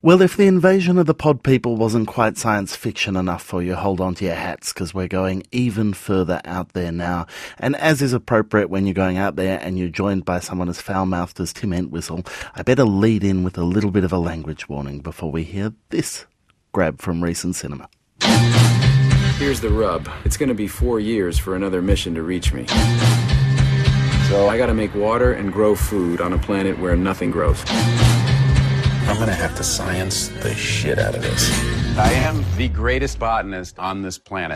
Well, if the invasion of the pod people wasn't quite science fiction enough for you, hold on to your hats, because we're going even further out there now. And as is appropriate when you're going out there and you're joined by someone as foul-mouthed as Tim Entwistle, I better lead in with a little bit of a language warning before we hear this grab from recent cinema. Here's the rub. It's going to be 4 years for another mission to reach me. So I got to make water and grow food on a planet where nothing grows. I'm going to have to science the shit out of this. I am the greatest botanist on this planet.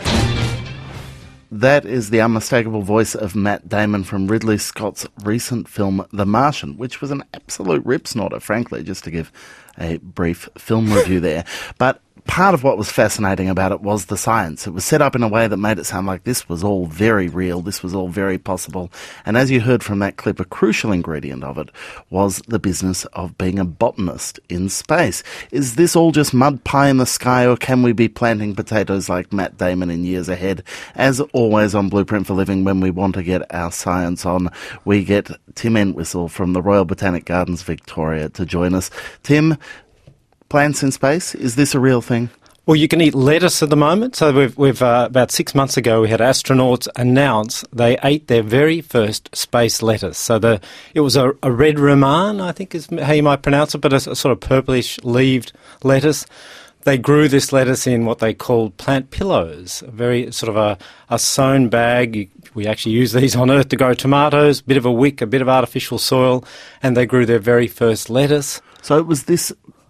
That is the unmistakable voice of Matt Damon from Ridley Scott's recent film The Martian, which was an absolute rip-snorter, frankly, just to give a brief film review there. But part of what was fascinating about it was the science. It was set up in a way that made it sound like this was all very real, this was all very possible. And as you heard from that clip, a crucial ingredient of it was the business of being a botanist in space. Is this all just mud pie in the sky, or can we be planting potatoes like Matt Damon in years ahead? As always on Blueprint for Living, when we want to get our science on, we get Tim Entwistle from the Royal Botanic Gardens Victoria to join us. Tim, plants in space, is this a real thing? Well, you can eat lettuce at the moment. So we've about 6 months ago, we had astronauts announce they ate their very first space lettuce. So it was a red romaine, I think is how you might pronounce it, but a sort of purplish leaved lettuce. They grew this lettuce in what they called plant pillows, a very sort of a sewn bag. We actually use these on Earth to grow tomatoes, a bit of a wick, a bit of artificial soil, and they grew their very first lettuce. So was this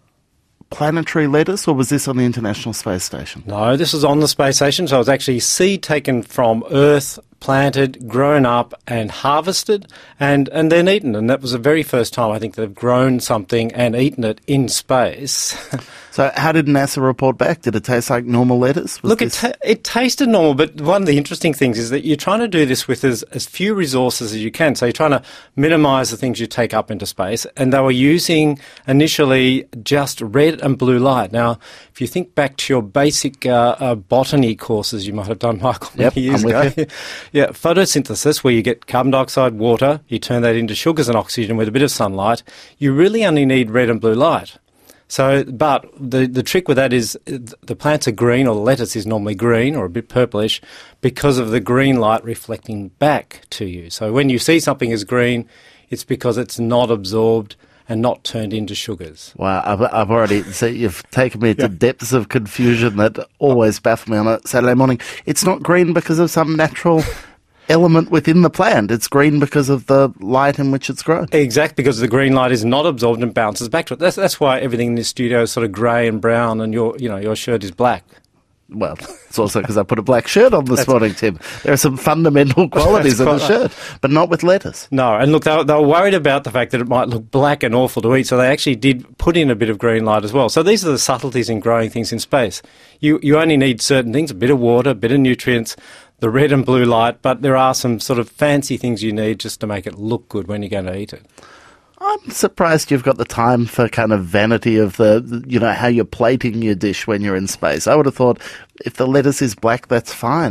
planetary lettuce, or was this on the International Space Station? No, this was on the space station, so it was actually seed taken from Earth, planted, grown up and harvested and then eaten. And that was the very first time I think they've grown something and eaten it in space. So how did NASA report back? Did it taste like normal lettuce? It tasted normal, but one of the interesting things is that you're trying to do this with as few resources as you can. So you're trying to minimise the things you take up into space. And they were using initially just red and blue light. Now, if you think back to your basic botany courses you might have done, Michael, many years ago. Yeah, photosynthesis, where you get carbon dioxide, water, you turn that into sugars and oxygen with a bit of sunlight. You really only need red and blue light. So, but the trick with that is the plants are green, or the lettuce is normally green or a bit purplish because of the green light reflecting back to you. So when you see something as green, it's because it's not absorbed and not turned into sugars. Wow, I've already, so you've taken me to depths of confusion that always baffle me on a Saturday morning. It's not green because of some natural element within the plant. It's green because of the light in which it's grown. Exactly, because the green light is not absorbed and bounces back to it. That's why everything in this studio is sort of grey and brown, and your shirt is black. Well, it's also because I put a black shirt on this morning, Tim. There are some fundamental qualities of the shirt, but not with lettuce. No, and look, they were worried about the fact that it might look black and awful to eat, so they actually did put in a bit of green light as well. So these are the subtleties in growing things in space. You only need certain things, a bit of water, a bit of nutrients, the red and blue light, but there are some sort of fancy things you need just to make it look good when you're going to eat it. I'm surprised you've got the time for kind of vanity of how you're plating your dish when you're in space. I would have thought if the lettuce is black, that's fine.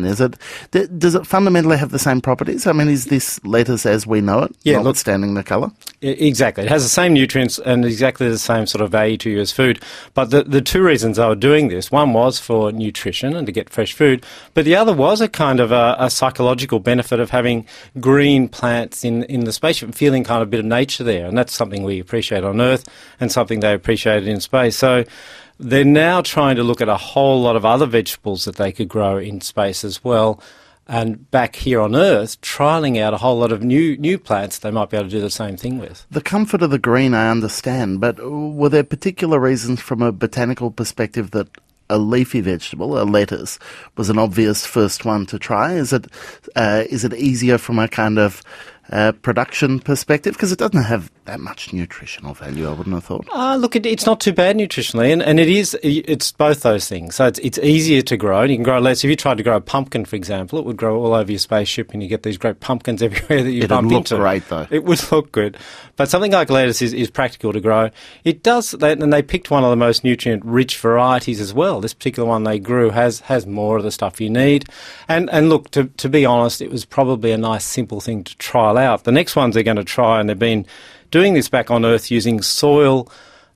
Does it fundamentally have the same properties? I mean, is this lettuce as we know it, notwithstanding the colour? Exactly. It has the same nutrients and exactly the same sort of value to you as food. But the two reasons they were doing this, one was for nutrition and to get fresh food, but the other was a kind of a psychological benefit of having green plants in the spaceship, feeling kind of a bit of nature there. And that's something we appreciate on Earth and something they appreciated in space. So they're now trying to look at a whole lot of other vegetables that they could grow in space as well. And back here on Earth, trialling out a whole lot of new plants they might be able to do the same thing with. The comfort of the green I understand, but were there particular reasons from a botanical perspective that a leafy vegetable, a lettuce, was an obvious first one to try? Is it easier from a kind of production perspective? Because it doesn't have that much nutritional value, I wouldn't have thought. Look, it's not too bad nutritionally, and it's both those things. So it's easier to grow, and you can grow lettuce. If you tried to grow a pumpkin, for example, it would grow all over your spaceship, and you get these great pumpkins everywhere that you bump into. It'd look great, though. It would look good. But something like lettuce is practical to grow. It does, and they picked one of the most nutrient-rich varieties as well. This particular one they grew has more of the stuff you need. And look, to be honest, it was probably a nice, simple thing to trial out. The next ones they're going to try, and they've been doing this back on Earth using soil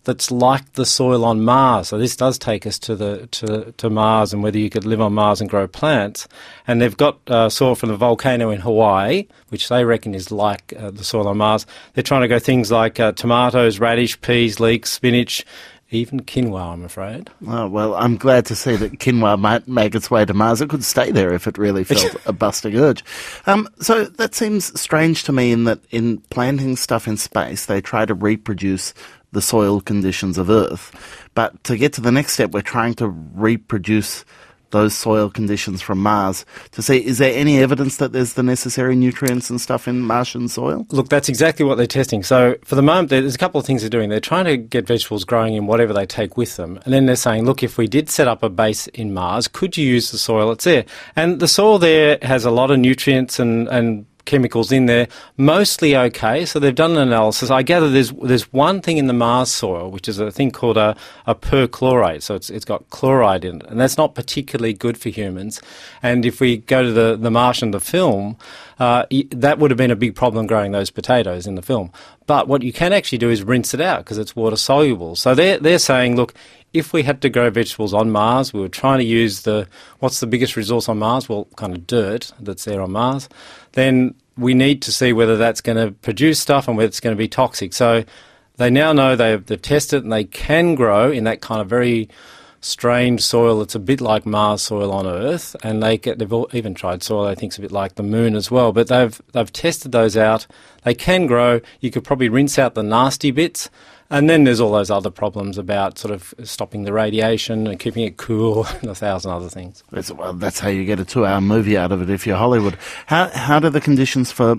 that's like the soil on Mars. So this does take us to Mars and whether you could live on Mars and grow plants. And they've got soil from the volcano in Hawaii, which they reckon is like the soil on Mars. They're trying to go things like tomatoes, radish, peas, leeks, spinach, even quinoa, I'm afraid. Oh, well, I'm glad to see that quinoa might make its way to Mars. It could stay there if it really felt a busting urge. So that seems strange to me in that in planting stuff in space, they try to reproduce the soil conditions of Earth. But to get to the next step, we're trying to reproduce those soil conditions from Mars to see, is there any evidence that there's the necessary nutrients and stuff in Martian soil? Look, that's exactly what they're testing. So for the moment, there's a couple of things they're doing. They're trying to get vegetables growing in whatever they take with them. And then they're saying, look, if we did set up a base in Mars, could you use the soil that's there? And the soil there has a lot of nutrients and chemicals in there, mostly okay. So they've done an analysis. I gather there's one thing in the Mars soil, which is a thing called a perchlorate. So it's got chloride in it, and that's not particularly good for humans. And if we go to the Martian, the film, that would have been a big problem growing those potatoes in the film. But what you can actually do is rinse it out because it's water soluble. So they're saying, look, if we had to grow vegetables on Mars, we were trying to use what's the biggest resource on Mars? Well, kind of dirt that's there on Mars. Then we need to see whether that's going to produce stuff and whether it's going to be toxic. So they now know they've tested it and they can grow in that kind of very strange soil. It's a bit like Mars soil on Earth, and they've even tried soil they think's a bit like the Moon as well. But they've tested those out. They can grow. You could probably rinse out the nasty bits. And then there's all those other problems about sort of stopping the radiation and keeping it cool and 1,000 other things. Well, that's how you get a 2-hour movie out of it if you're Hollywood. How do the conditions for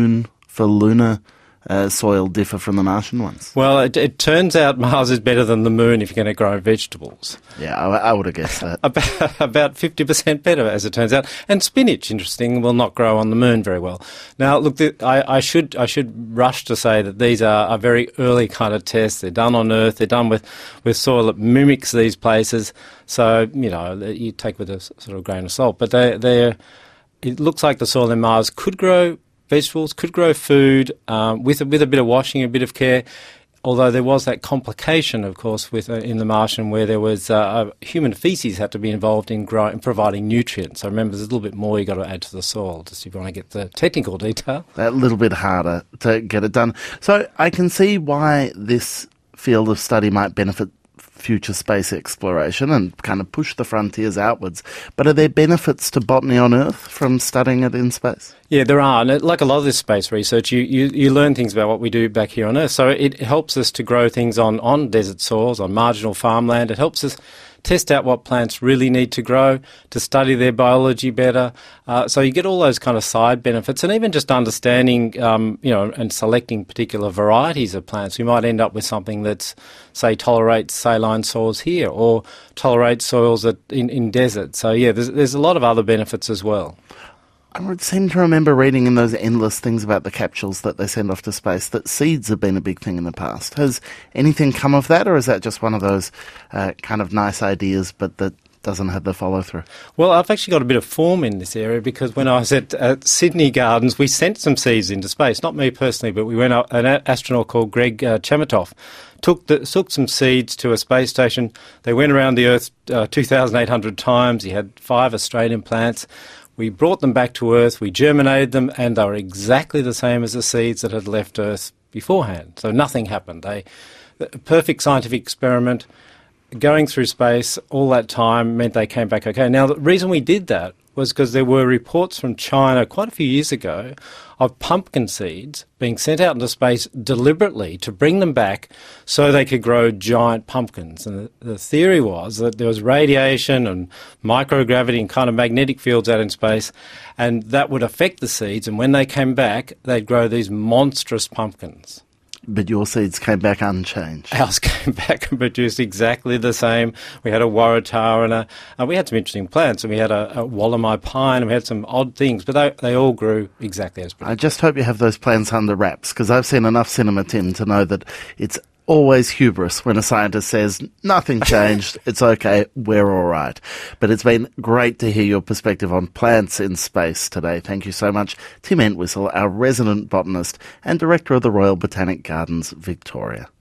lunar soil differ from the Martian ones? Well, it turns out Mars is better than the Moon if you're going to grow vegetables. Yeah, I would have guessed that. About 50% better, as it turns out. And spinach, interesting, will not grow on the Moon very well. Now, look, I should rush to say that these are very early kind of tests. They're done on Earth. They're done with soil that mimics these places. So, you take with a sort of grain of salt. But it looks like the soil in Mars could grow vegetables, could grow food with a bit of washing, a bit of care. Although there was that complication, of course, in the Martian where there was human feces had to be involved in providing nutrients. So remember, there's a little bit more you've got to add to the soil, just if you want to get the technical detail. A little bit harder to get it done. So I can see why this field of study might benefit future space exploration and kind of push the frontiers outwards. But are there benefits to botany on Earth from studying it in space? Yeah, there are. And like a lot of this space research, you learn things about what we do back here on Earth. So it helps us to grow things on desert soils, on marginal farmland. It helps us test out what plants really need to grow, to study their biology better. So you get all those kind of side benefits, and even just understanding, and selecting particular varieties of plants. We might end up with something that's, say, tolerates saline soils here or tolerates soils in deserts. So yeah, there's a lot of other benefits as well. I would seem to remember reading in those endless things about the capsules that they send off to space that seeds have been a big thing in the past. Has anything come of that, or is that just one of those kind of nice ideas but that doesn't have the follow-through? Well, I've actually got a bit of form in this area because when I was at Sydney Gardens, we sent some seeds into space. Not me personally, but we went up, an astronaut called Greg Chemetov took some seeds to a space station. They went around the Earth 2,800 times. He had 5 Australian plants. We brought them back to Earth, we germinated them, and they were exactly the same as the seeds that had left Earth beforehand. So nothing happened. A perfect scientific experiment, going through space all that time meant they came back okay. Now, the reason we did that was because there were reports from China quite a few years ago of pumpkin seeds being sent out into space deliberately to bring them back so they could grow giant pumpkins. And the theory was that there was radiation and microgravity and kind of magnetic fields out in space, and that would affect the seeds, and when they came back, they'd grow these monstrous pumpkins. But your seeds came back unchanged. Ours came back and produced exactly the same. We had a waratah and we had some interesting plants, and we had a Wallamai pine, and we had some odd things, but they all grew exactly as predicted. I just hope you have those plants under wraps, because I've seen enough Cinema Tim to know that it's always hubris when a scientist says, nothing changed, it's okay, we're all right. But it's been great to hear your perspective on plants in space today. Thank you so much, Tim Entwistle, our resident botanist and director of the Royal Botanic Gardens, Victoria.